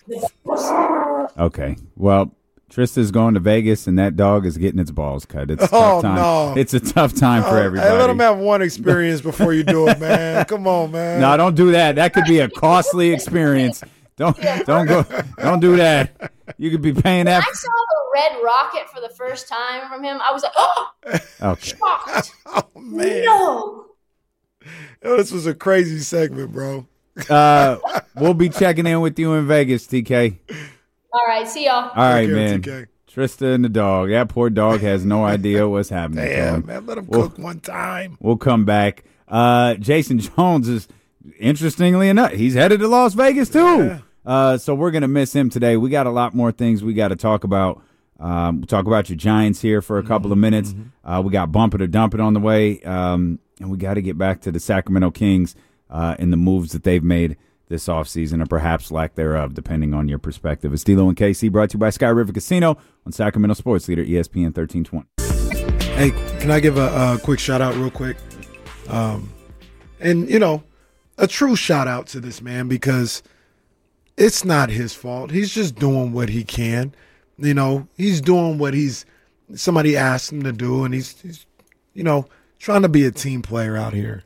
S1: Okay. Well, Trista's going to Vegas, and that dog is getting its balls cut. It's a
S2: Oh,
S1: tough time.
S2: no.
S1: It's a tough time for
S2: Uh,
S1: everybody.
S2: Hey, let them have one experience before you do it, man. Come on, man.
S1: No, don't do that. That could be a costly experience. Don't don't go. Don't do that. You could be paying that.
S3: I saw the red rocket for the first time from him. I was like, oh,
S1: Okay.
S3: shocked.
S2: Oh, man.
S3: No.
S2: Yo, this was a crazy segment, bro.
S1: Uh, we'll be checking in with you in Vegas, T K.
S3: All right, see y'all.
S1: All right,
S2: Take care,
S1: man.
S2: T K.
S1: Trista and the dog. That poor dog has no idea what's happening. to
S2: Damn,
S1: him.
S2: man. Let him
S1: We'll-
S2: cook one time.
S1: We'll come back. Uh, Jason Jones is, interestingly enough, he's headed to Las Vegas too.
S2: Yeah.
S1: Uh, so we're gonna miss him today. We got a lot more things we got to talk about. Um, we'll talk about your Giants here for a couple of minutes. Uh, we got Bump It or Dump It on the way, um, and we got to get back to the Sacramento Kings uh, and the moves that they've made this offseason, or perhaps lack thereof, depending on your perspective. It's D-Lo and K C, brought to you by Sky River Casino on Sacramento Sports Leader E S P N thirteen twenty.
S2: Hey, can I give a, a quick shout out real quick? Um, and, you know, a true shout out to this man, because it's not his fault. He's just doing what he can. You know, he's doing what he's somebody asked him to do, and he's, he's you know, trying to be a team player out here.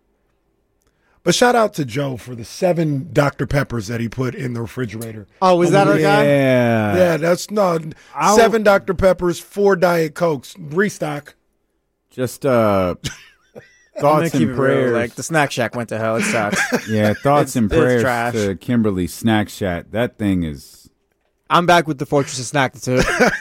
S2: But shout out to Joe for the seven Doctor Peppers that he put in the refrigerator.
S4: Oh, was that our guy?
S1: Yeah.
S2: Yeah, that's no
S1: I'll-
S2: seven Doctor Peppers, four Diet Cokes, restock.
S1: Just uh,
S4: I'm gonna
S1: thoughts
S4: keep
S1: and
S4: it
S1: prayers.
S4: real. Like the snack shack went to hell. It sucks.
S1: Yeah, thoughts
S4: It's-
S1: and
S4: it's
S1: prayers
S4: trash.
S1: to Kimberly Snack Shack. That thing is.
S4: I'm back with the Fortress of Snack too.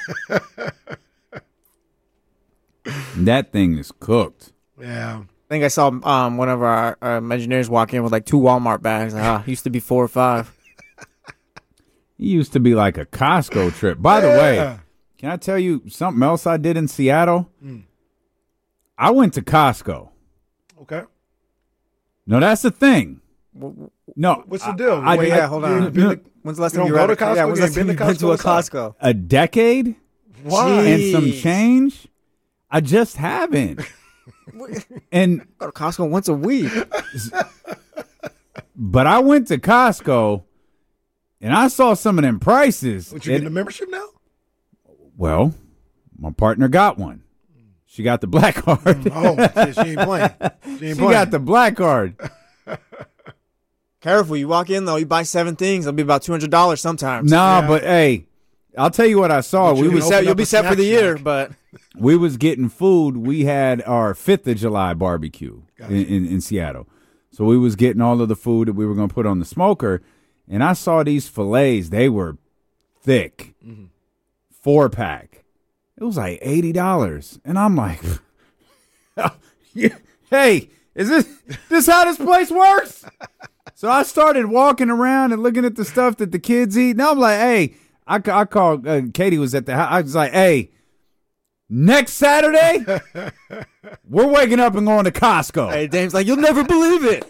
S1: That thing is cooked.
S2: Yeah.
S4: I think I saw um one of our um, engineers walk in with like two Walmart bags. Like, ah, used to be four or five.
S1: It used to be like a Costco trip. By the way,
S2: Yeah.
S1: Can I tell you something else I did in Seattle?
S2: Mm.
S1: I went to Costco.
S2: Okay.
S1: No, that's the thing. No.
S2: What's the deal?
S1: I,
S4: Wait,
S1: I,
S4: yeah, hold on.
S2: You ain't been to-
S4: When's the last
S2: You
S4: time you
S2: don't
S4: were
S2: go
S4: at
S2: to
S4: a- Yeah,
S2: Costco?
S4: when's
S2: You
S4: the last
S2: ain't
S4: time
S2: been
S4: you
S2: to
S4: been to a
S2: Costco?
S4: Costco?
S1: a decade
S2: Why?
S1: and some
S4: Jeez.
S1: change. I just haven't. And
S4: Go to Costco once a week.
S1: but I went to Costco and I saw some of them prices.
S2: What, you
S1: And-
S2: getting a membership now?
S1: well, my partner got one. She got the black card.
S2: Oh, shit, she ain't playing. She ain't
S1: She
S2: playing.
S1: got the black card.
S4: Careful, you walk in though, you buy seven things, it'll be about two hundred dollars sometimes.
S1: Nah,
S2: Yeah.
S1: but hey, I'll tell you what I saw.
S2: But
S1: We
S2: you
S4: You'll be
S1: was
S2: can
S4: set,
S2: open
S4: you'll
S2: up
S4: be
S2: a
S4: set for the
S2: snack
S4: year,
S2: shack.
S4: but
S1: we was getting food. We had our Fifth of July barbecue
S2: Gotcha.
S1: in, in, in Seattle, so we was getting all of the food that we were going to put on the smoker. And I saw these fillets. They were thick,
S2: Mm-hmm.
S1: four pack. It was like eighty dollars, and I'm like, "Hey, is this this how this place works?" So I started walking around and looking at the stuff that the kids eat. Now I'm like, "Hey." I, I called, uh, Katie was at the house. I was like, hey, next Saturday, we're waking up and going to Costco.
S4: hey, Dame's like, you'll never believe it.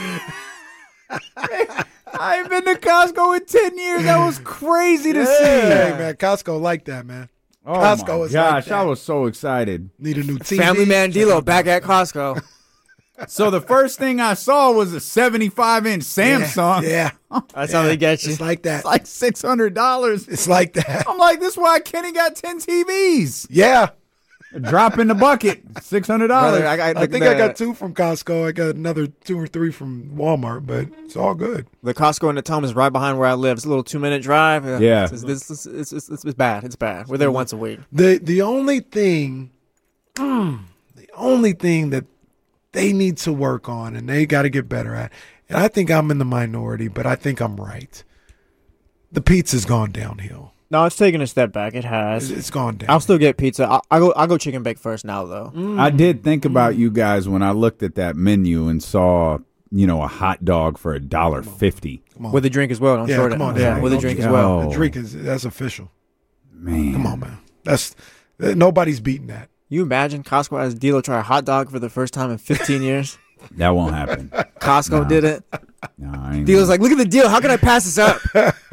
S1: I ain't been to Costco in ten years. That was crazy to see.
S2: Hey, man, Costco like that, man.
S1: Oh,
S2: Costco
S1: my
S2: is
S1: gosh,
S2: like that.
S1: I was so excited.
S2: Need a new T V.
S4: Family Man Dilo back at Costco.
S1: So the first thing I saw was a seventy-five inch Samsung.
S2: Yeah.
S4: That's how they get you.
S2: It's like that.
S1: It's like six hundred dollars.
S2: It's like that.
S1: I'm like, this is why Kenny got ten T Vs.
S2: Yeah.
S1: Drop in the bucket, six hundred dollars.
S4: Brother, I, got,
S2: I
S4: the,
S2: think
S4: the,
S2: I got two from Costco. I got another two or three from Walmart, but it's all good.
S4: the Costco in the Tom is right behind where I live. It's a little two minute drive.
S1: Yeah.
S4: It's, it's, it's, it's, it's, it's, it's bad. It's bad. We're there once a week.
S2: The the only thing, the only thing that they need to work on and they got to get better at, and I think I'm in the minority, but I think I'm right. The pizza's gone downhill.
S4: No, it's taking a step back. It
S2: It's,
S4: has.
S2: it's gone down.
S4: I'll still get pizza. I'll, I'll go. I'll go chicken bake first now, though.
S1: I did think about you guys when I looked at that menu and saw, you know, a hot dog for a dollar fifty.
S2: Come on.
S4: With a drink as well. Don't
S2: Yeah,
S4: short
S2: come
S4: it.
S2: on,
S4: Yeah,
S2: Jay.
S4: with a
S2: Don't
S4: drink
S2: you-
S4: as well.
S1: Oh.
S2: The drink is that's official.
S1: Man,
S2: Come on, man. That's uh, nobody's beating that.
S4: You imagine Costco has Dilo try a hot dog for the first time in fifteen years?
S1: that won't happen.
S4: Costco
S1: No.
S4: did it.
S1: No, I ain't
S4: Dilo's like, look at the deal. How can I pass this up?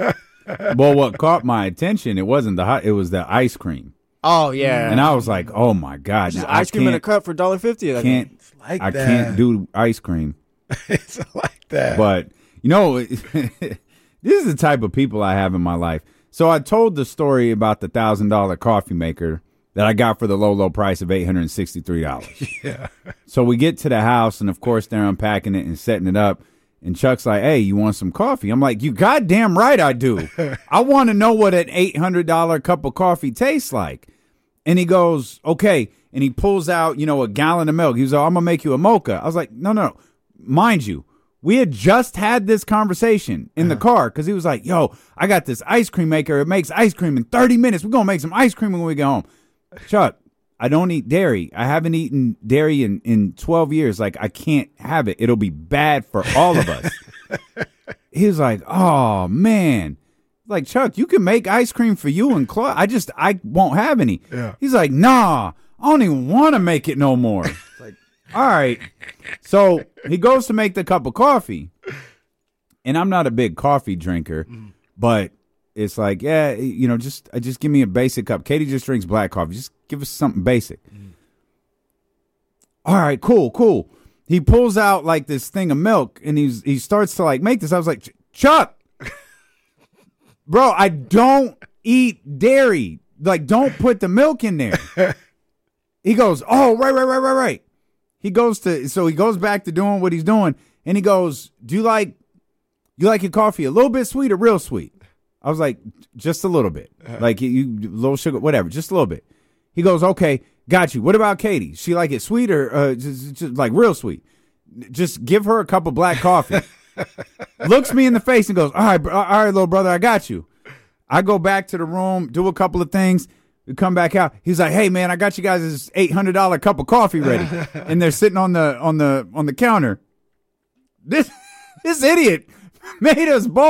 S1: well, what caught my attention? It wasn't the hot; it was the ice cream,
S4: Oh yeah,
S1: and I was like, "Oh my god!"
S4: just
S1: now, I
S4: ice cream in a
S1: can't-
S4: cup for a dollar fifty.
S1: Can't
S2: It's like
S1: I
S2: that.
S1: can't do ice cream?
S2: It's like that.
S1: But you know, this is the type of people I have in my life. So I told the story about the thousand dollar coffee maker that I got for the low, low price of eight hundred and sixty three dollars.
S2: Yeah.
S1: So we get to the house, and of course they're unpacking it and setting it up. And Chuck's like, "Hey, you want some coffee?" I'm like, "You goddamn right I do. I want to know what an eight hundred dollar cup of coffee tastes like." And he goes, "Okay." And he pulls out, you know, a gallon of milk. He was like, "I'm gonna make you a mocha." I was like, "No, no, no. Mind you, we had just had this conversation in the car because he was like, "Yo, I got this ice cream maker. It makes ice cream in thirty minutes. We're gonna make some ice cream when we get home." Chuck, I don't eat dairy. I haven't eaten dairy in, in twelve years. Like, I can't have it. It'll be bad for all of us. He was like, "Oh, man." Like, Chuck, you can make ice cream for you and Claude. I just, I won't have any.
S2: Yeah.
S1: He's like, "Nah, I don't even want to make it no more." Like, all right. So he goes to make the cup of coffee. And I'm not a big coffee drinker, but it's like, yeah, you know, just uh, just give me a basic cup. Katie just drinks black coffee. Just give us something basic. Mm. All right, cool, cool. He pulls out like this thing of milk and he's he starts to like make this. I was like, Chuck, bro, I don't eat dairy. Like, don't put the milk in there. He goes, "Oh, right, right, right, right, right." He goes to so he goes back to doing what he's doing, and he goes, "Do you like you like your coffee a little bit sweet or real sweet?" I was like, "Just a little bit, like you, you little sugar, whatever, just a little bit." He goes, "Okay, got you. What about Katie? She like it sweet or uh, just, just like real sweet? Just give her a cup of black coffee." Looks me in the face and goes, "All right, bro, all right, little brother, I got you." I go back to the room, do a couple of things. We come back out. He's like, "Hey man, I got you guys this eight hundred dollar cup of coffee ready," and they're sitting on the on the on the counter. This this idiot made us both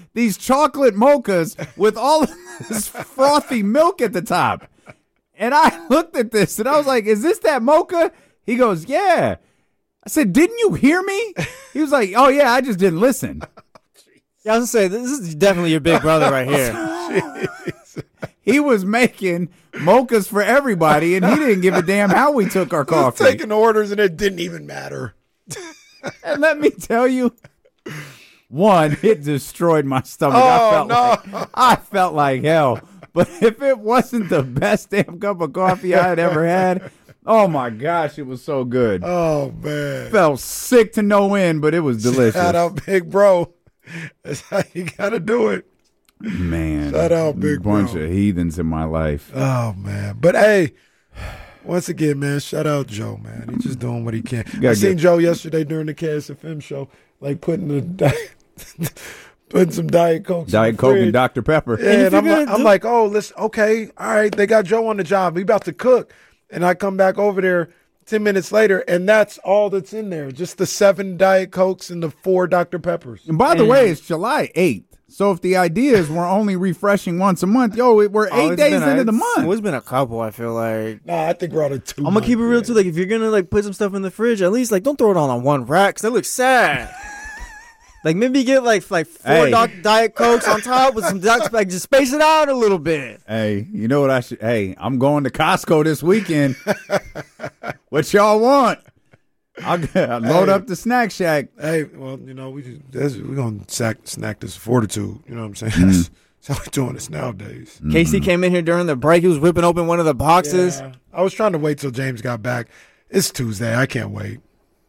S1: these chocolate mochas with all of this frothy milk at the top. And I looked at this and I was like, is this that mocha? He goes, yeah. I said, didn't you hear me? He was like, oh, yeah, I just didn't listen.
S4: Yeah, I was gonna say, this is definitely your big brother right here.
S1: He was making mochas for everybody, and he didn't give a damn how we took our coffee.
S2: Taking orders, and it didn't even matter.
S1: And let me tell you, one, it destroyed my stomach.
S2: Oh,
S1: I felt
S2: no.
S1: like I felt like hell. But if it wasn't the best damn cup of coffee I had ever had, oh my gosh, it was so good.
S2: Oh, man.
S1: Felt sick to no end, but it was delicious.
S2: Shout out, big bro. That's how you got to do it.
S1: Man,
S2: Shout out, big
S1: bunch
S2: bro.
S1: of heathens in my life.
S2: Oh, man. But, hey, once again, man, shout out Joe, man. He's just doing what he can. I seen
S1: get-
S2: Joe yesterday during the K S F M show, like putting the di- putting some Diet Coke.
S1: Diet Coke and Doctor Pepper.
S2: Yeah, and I'm, like, I'm like, oh, listen, okay, all right, they got Joe on the job. We about to cook. And I come back over there ten minutes later, and that's all that's in there. Just the seven Diet Cokes and the four Doctor Peppers.
S1: And by the way, it's July eighth. So if the idea is we're only refreshing once a month, yo, it- we're
S4: Oh,
S1: eight
S4: it's
S1: days
S4: been a-
S1: into the
S4: it's-
S1: month.
S4: It's been a couple, I feel like.
S2: Nah, I think we're on a two.
S4: I'm gonna keep it real too. Like, if you're gonna like put some stuff in the fridge, at least like don't throw it all on one rack, cause that looks sad. Like maybe get like like four
S1: Hey.
S4: doc- Diet Cokes on top with some doc- like just space it out a little bit.
S1: Hey, you know what I should? Hey, I'm going to Costco this weekend. What y'all want? I'll, I'll load
S2: Hey.
S1: up the snack shack.
S2: Hey, well, you know, we just, that's, we're gonna sack, snack this fortitude. You know what I'm saying?
S1: Mm.
S2: That's, that's how we're doing this nowadays.
S4: Casey came in here during the break. He was whipping open one of the boxes.
S2: Yeah. I was trying to wait till James got back. It's Tuesday. I can't wait.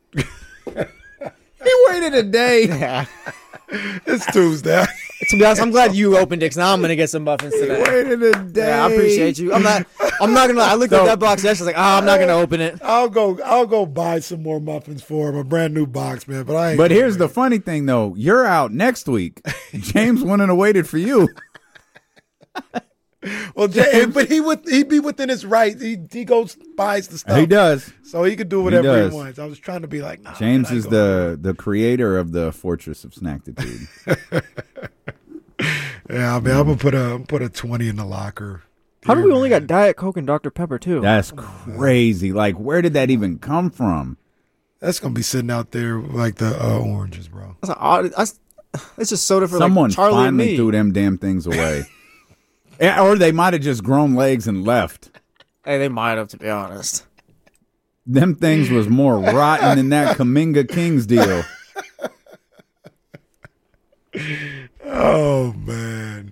S1: He waited a day.
S4: Yeah.
S2: It's Tuesday.
S4: To be honest, I'm glad you opened it, because now I'm gonna get some muffins
S1: He
S4: today.
S1: waited a day.
S4: Yeah, I appreciate you. I'm not. I'm not gonna. I looked at that box yesterday. I was like, oh, I'm not gonna open it.
S2: I'll go. I'll go buy some more muffins for him. A brand new box, man. But I. Ain't
S1: But
S2: gonna
S1: here's the
S2: wait.
S1: funny thing, though. You're out next week. James wouldn't have waited for you.
S2: well, Jay, but he would. He'd be within his right. He he goes buys the stuff.
S1: He does.
S2: So he could do whatever he,
S1: does.
S2: wants. I was trying to be like, nah,
S1: James
S2: man, I
S1: is
S2: go
S1: the the creator of the Fortress of Snackitude.
S2: Yeah, I mean, I'm gonna put a I'm put a twenty in the locker.
S4: How do
S2: Here,
S4: we only
S2: man.
S4: got Diet Coke and Doctor Pepper too?
S1: That's crazy. Like, where did that even come from?
S2: That's gonna be sitting out there like the uh, oranges, bro.
S4: That's an odd. That's, it's just soda for
S1: Someone
S4: like Charlie and
S1: finally
S4: me.
S1: threw them damn things away. Yeah, or they might have just grown legs and left.
S4: Hey, they might have, to be honest.
S1: Them things was more rotten than that Kaminga Kings deal.
S2: Oh man.